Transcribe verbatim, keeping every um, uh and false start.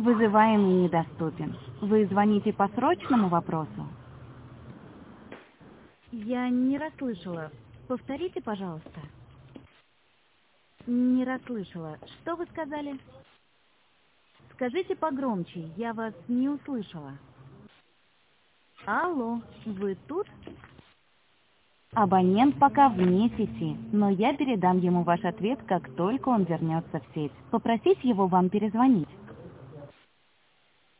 Вызываемый недоступен. Вы звоните по срочному вопросу? Я не расслышала. Повторите, пожалуйста. Не расслышала. Что вы сказали? Скажите погромче, я вас не услышала. Алло, вы тут? Абонент пока вне сети, но я передам ему ваш ответ, как только он вернется в сеть. Попросить его вам перезвонить.